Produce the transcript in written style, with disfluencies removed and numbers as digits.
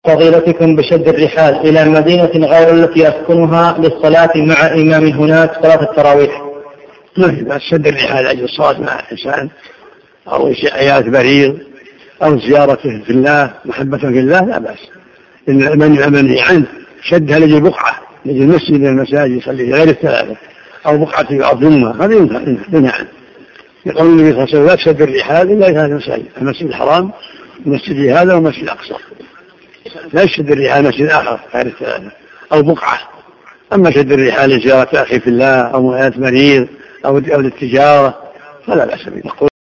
فضيلتكم بشد الرحال إلى مدينة غير التي أسكنها للصلاة مع إمام هناك صلاة التراويح. ما في بأس شد الرحال أجل الصلاة مع الإنسان أو آيات بريد أو زيارته في الله محبة في الله لا بأس. إن من عنه شدها لجل بقعة لجل المسجد من المساجد يصلي غير الثلاثة أو بقعة يعظمها هذا ينهى عنه. يقول النبي صلى الله عليه وسلم لا تشد الرحال إلا إلى هذا المساجد المسجد الحرام المسجد هذا والمسجد الأقصى لا يشد الرحال مسجد آخر غير الثلاثة أو بقعة. أما شد الرحال لزيارة أخي في الله أو آيات مريض أو للتجارة فلا بأس به.